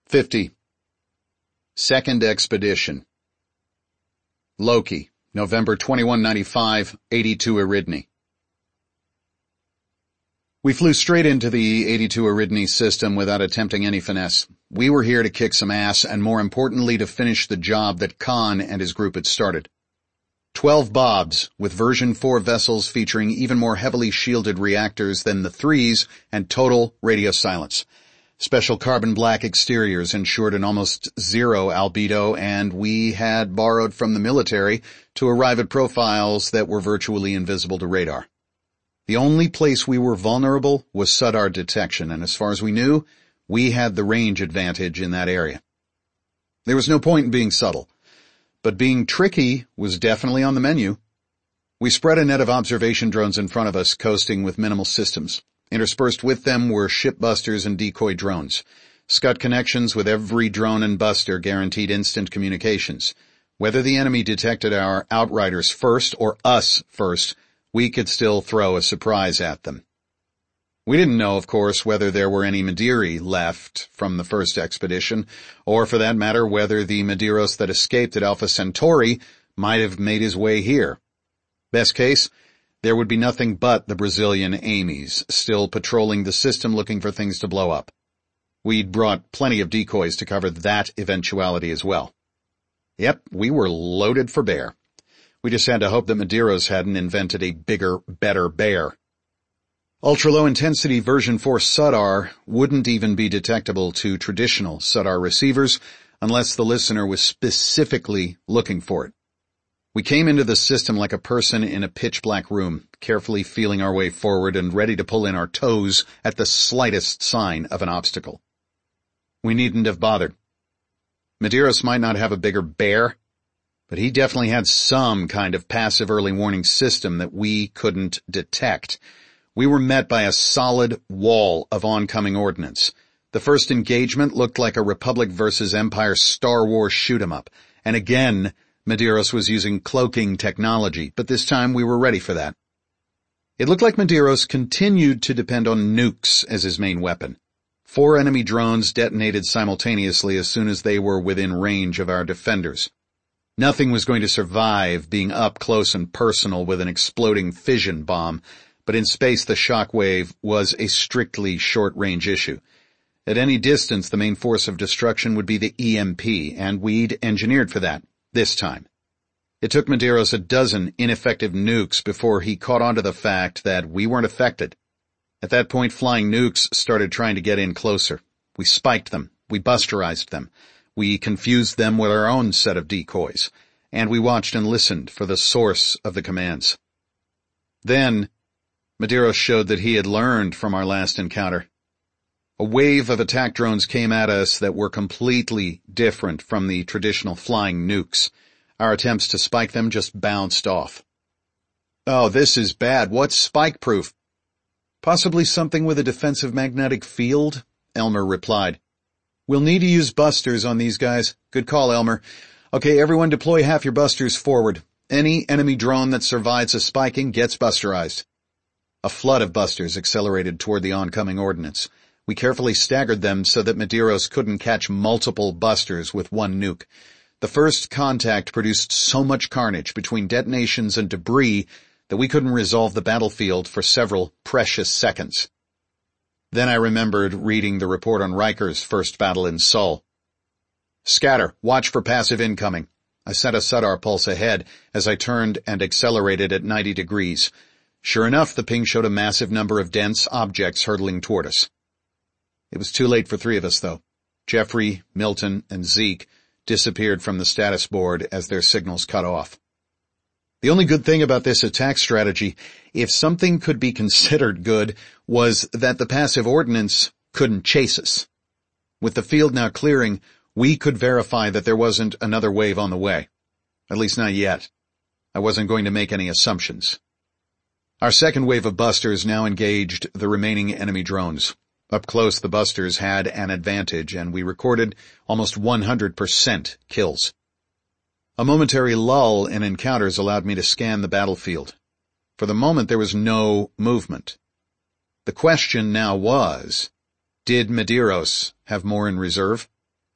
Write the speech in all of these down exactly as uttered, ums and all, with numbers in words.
fifty. Second Expedition. Loki, November twenty-first, ninety-five, eighty-two Eridne. We flew straight into the eighty-two Eridne system without attempting any finesse. We were here to kick some ass and, more importantly, to finish the job that Khan and his group had started. Twelve Bobs, with version four vessels featuring even more heavily shielded reactors than the threes and total radio silence. Special carbon black exteriors ensured an almost zero albedo, and we had borrowed from the military to arrive at profiles that were virtually invisible to radar. The only place we were vulnerable was Sudar detection, and as far as we knew, we had the range advantage in that area. There was no point in being subtle, but being tricky was definitely on the menu. We spread a net of observation drones in front of us, coasting with minimal systems. Interspersed with them were ship busters and decoy drones. Scud connections with every drone and buster guaranteed instant communications. Whether the enemy detected our outriders first or us first, we could still throw a surprise at them. We didn't know, of course, whether there were any Madiri left from the first expedition, or for that matter, whether the Medeiros that escaped at Alpha Centauri might have made his way here. Best case, there would be nothing but the Brazilian Amy's, still patrolling the system looking for things to blow up. We'd brought plenty of decoys to cover that eventuality as well. Yep, we were loaded for bear. We just had to hope that Medeiros hadn't invented a bigger, better bear. Ultra-low-intensity version four Sudar wouldn't even be detectable to traditional Sudar receivers unless the listener was specifically looking for it. We came into the system like a person in a pitch-black room, carefully feeling our way forward and ready to pull in our toes at the slightest sign of an obstacle. We needn't have bothered. Medeiros might not have a bigger bear, but he definitely had some kind of passive early warning system that we couldn't detect. We were met by a solid wall of oncoming ordnance. The first engagement looked like a Republic versus Empire Star Wars shoot-'em-up, and again, Medeiros was using cloaking technology, but this time we were ready for that. It looked like Medeiros continued to depend on nukes as his main weapon. Four enemy drones detonated simultaneously as soon as they were within range of our defenders. Nothing was going to survive being up close and personal with an exploding fission bomb, but in space the shockwave was a strictly short-range issue. At any distance, the main force of destruction would be the E M P, and we'd engineered for that. This time. It took Medeiros a dozen ineffective nukes before he caught on to the fact that we weren't affected. At that point, flying nukes started trying to get in closer. We spiked them. We busterized them. We confused them with our own set of decoys. And we watched and listened for the source of the commands. Then, Medeiros showed that he had learned from our last encounter. A wave of attack drones came at us that were completely different from the traditional flying nukes. Our attempts to spike them just bounced off. Oh, this is bad. What's spike-proof? Possibly something with a defensive magnetic field, Elmer replied. We'll need to use busters on these guys. Good call, Elmer. Okay, everyone deploy half your busters forward. Any enemy drone that survives a spiking gets busterized. A flood of busters accelerated toward the oncoming ordnance. We carefully staggered them so that Medeiros couldn't catch multiple busters with one nuke. The first contact produced so much carnage between detonations and debris that we couldn't resolve the battlefield for several precious seconds. Then I remembered reading the report on Riker's first battle in Sol. Scatter, watch for passive incoming. I sent a Sudar pulse ahead as I turned and accelerated at ninety degrees. Sure enough, the ping showed a massive number of dense objects hurtling toward us. It was too late for three of us, though. Jeffrey, Milton, and Zeke disappeared from the status board as their signals cut off. The only good thing about this attack strategy, if something could be considered good, was that the passive ordnance couldn't chase us. With the field now clearing, we could verify that there wasn't another wave on the way. At least not yet. I wasn't going to make any assumptions. Our second wave of busters now engaged the remaining enemy drones. Up close, the busters had an advantage, and we recorded almost one hundred percent kills. A momentary lull in encounters allowed me to scan the battlefield. For the moment, there was no movement. The question now was, did Medeiros have more in reserve?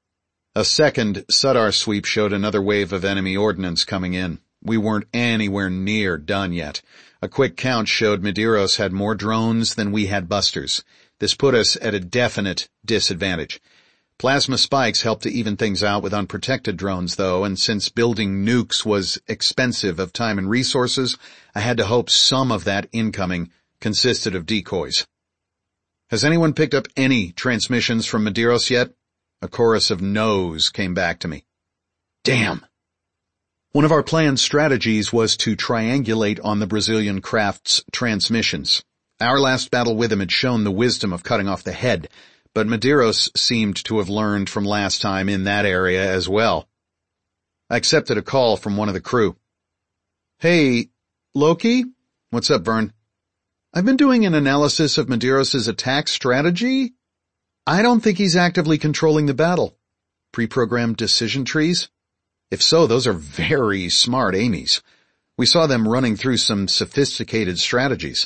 A second Sudar sweep showed another wave of enemy ordnance coming in. We weren't anywhere near done yet. A quick count showed Medeiros had more drones than we had busters. This put us at a definite disadvantage. Plasma spikes helped to even things out with unprotected drones, though, and since building nukes was expensive of time and resources, I had to hope some of that incoming consisted of decoys. Has anyone picked up any transmissions from Medeiros yet? A chorus of no's came back to me. Damn. One of our planned strategies was to triangulate on the Brazilian craft's transmissions. Our last battle with him had shown the wisdom of cutting off the head, but Medeiros seemed to have learned from last time in that area as well. I accepted a call from one of the crew. Hey, Loki? What's up, Vern? I've been doing an analysis of Medeiros' attack strategy. I don't think he's actively controlling the battle. Pre-programmed decision trees? If so, those are very smart Amy's. We saw them running through some sophisticated strategies.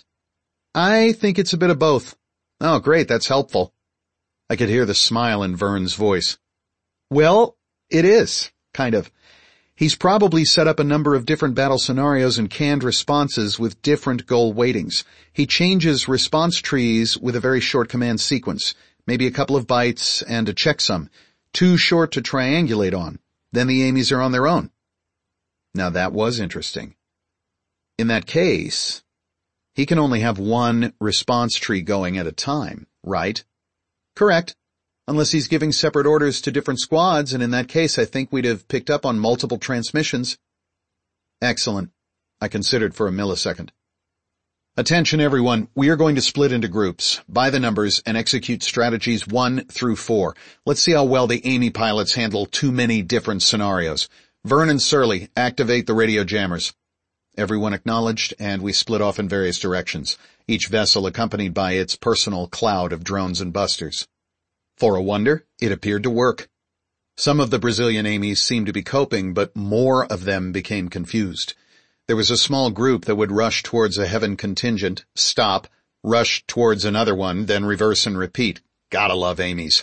I think it's a bit of both. Oh, great, that's helpful. I could hear the smile in Vern's voice. Well, it is, kind of. He's probably set up a number of different battle scenarios and canned responses with different goal weightings. He changes response trees with a very short command sequence, maybe a couple of bytes and a checksum, too short to triangulate on. Then the Amy's are on their own. Now that was interesting. In that case, he can only have one response tree going at a time, right? Correct. Unless he's giving separate orders to different squads, and in that case I think we'd have picked up on multiple transmissions. Excellent. I considered for a millisecond. Attention everyone, we are going to split into groups, by the numbers, and execute strategies one through four. Let's see how well the Amy pilots handle too many different scenarios. Vern and Surly, activate the radio jammers. Everyone acknowledged, and we split off in various directions, each vessel accompanied by its personal cloud of drones and busters. For a wonder, it appeared to work. Some of the Brazilian Amy's seemed to be coping, but more of them became confused. There was a small group that would rush towards a heaven contingent, stop, rush towards another one, then reverse and repeat. Gotta love Amy's.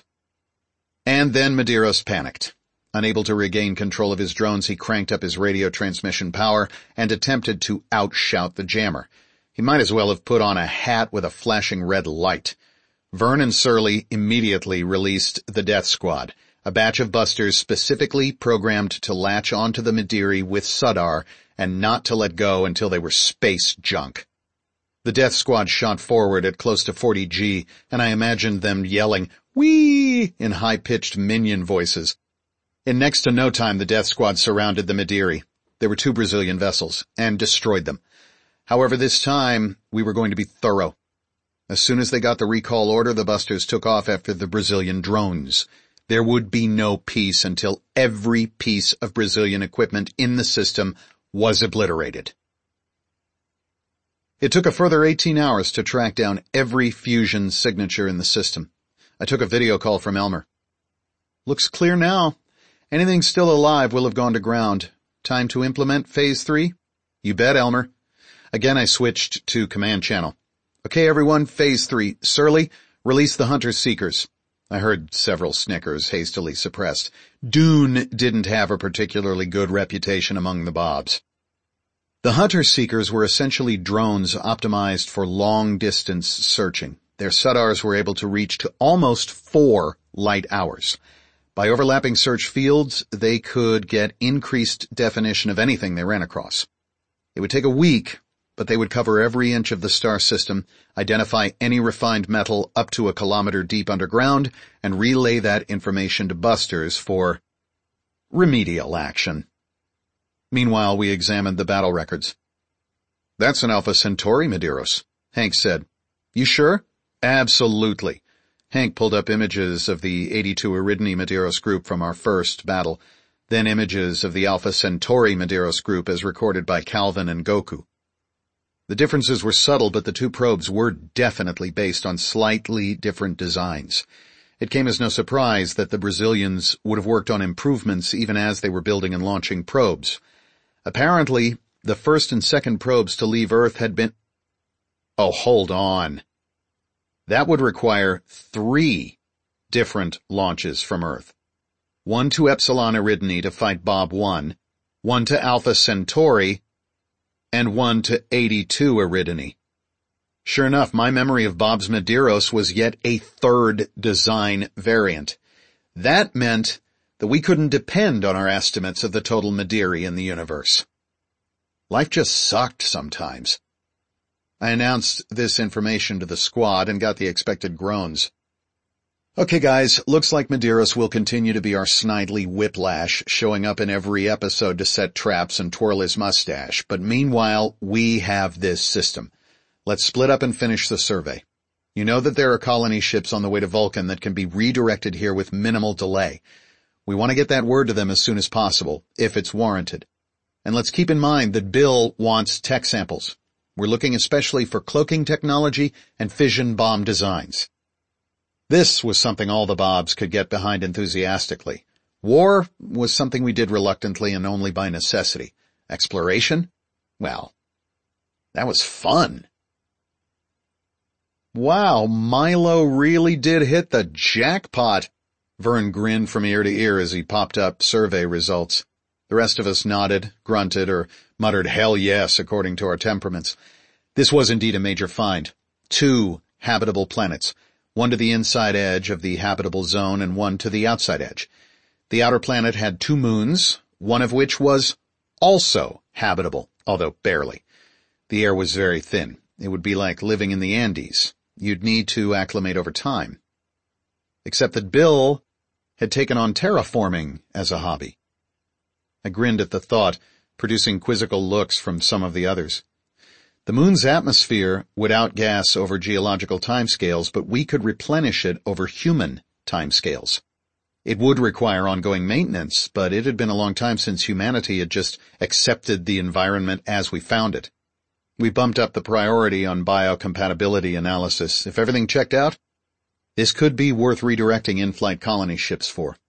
And then Medeiros panicked. Unable to regain control of his drones, he cranked up his radio transmission power and attempted to outshout the jammer. He might as well have put on a hat with a flashing red light. Vern and Surly immediately released the Death Squad, a batch of busters specifically programmed to latch onto the Mediri with Sudar and not to let go until they were space junk. The Death Squad shot forward at close to forty G, and I imagined them yelling, "Whee!" in high-pitched minion voices. In next to no time, the Death Squad surrounded the Mediri. There were two Brazilian vessels, and destroyed them. However, this time, we were going to be thorough. As soon as they got the recall order, the busters took off after the Brazilian drones. There would be no peace until every piece of Brazilian equipment in the system was obliterated. It took a further eighteen hours to track down every fusion signature in the system. I took a video call from Elmer. Looks clear now. Anything still alive will have gone to ground. Time to implement phase three? You bet, Elmer. Again, I switched to command channel. Okay, everyone, phase three. Surly, release the Hunter-Seekers. I heard several snickers hastily suppressed. Dune didn't have a particularly good reputation among the Bobs. The Hunter-Seekers were essentially drones optimized for long-distance searching. Their Sudars were able to reach to almost four light hours. By overlapping search fields, they could get increased definition of anything they ran across. It would take a week, but they would cover every inch of the star system, identify any refined metal up to a kilometer deep underground, and relay that information to busters for remedial action. Meanwhile, we examined the battle records. That's an Alpha Centauri, Medeiros, Hank said. You sure? Absolutely. Hank pulled up images of the eighty-two Eridani Medeiros group from our first battle, then images of the Alpha Centauri Medeiros group as recorded by Calvin and Goku. The differences were subtle, but the two probes were definitely based on slightly different designs. It came as no surprise that the Brazilians would have worked on improvements even as they were building and launching probes. Apparently, the first and second probes to leave Earth had been... Oh, hold on. That would require three different launches from Earth. one to Epsilon Eridani to fight Bob one, one to Alpha Centauri, and one to eighty-two Eridani. Sure enough, my memory of Bob's Medeiros was yet a third design variant. That meant that we couldn't depend on our estimates of the total Mediri in the universe. Life just sucked sometimes. I announced this information to the squad and got the expected groans. Okay guys, looks like Medeiros will continue to be our snidely whiplash, showing up in every episode to set traps and twirl his mustache, but meanwhile, we have this system. Let's split up and finish the survey. You know that there are colony ships on the way to Vulcan that can be redirected here with minimal delay. We want to get that word to them as soon as possible, if it's warranted. And let's keep in mind that Bill wants tech samples. We're looking especially for cloaking technology and fission bomb designs. This was something all the Bobs could get behind enthusiastically. War was something we did reluctantly and only by necessity. Exploration? Well, that was fun. Wow, Milo really did hit the jackpot. Vern grinned from ear to ear as he popped up survey results. The rest of us nodded, grunted, or muttered hell yes according to our temperaments. This was indeed a major find. Two habitable planets. One to the inside edge of the habitable zone and one to the outside edge. The outer planet had two moons, one of which was also habitable, although barely. The air was very thin. It would be like living in the Andes. You'd need to acclimate over time. Except that Bill had taken on terraforming as a hobby. I grinned at the thought, producing quizzical looks from some of the others. The moon's atmosphere would outgas over geological timescales, but we could replenish it over human timescales. It would require ongoing maintenance, but it had been a long time since humanity had just accepted the environment as we found it. We bumped up the priority on biocompatibility analysis. If everything checked out, this could be worth redirecting in-flight colony ships for.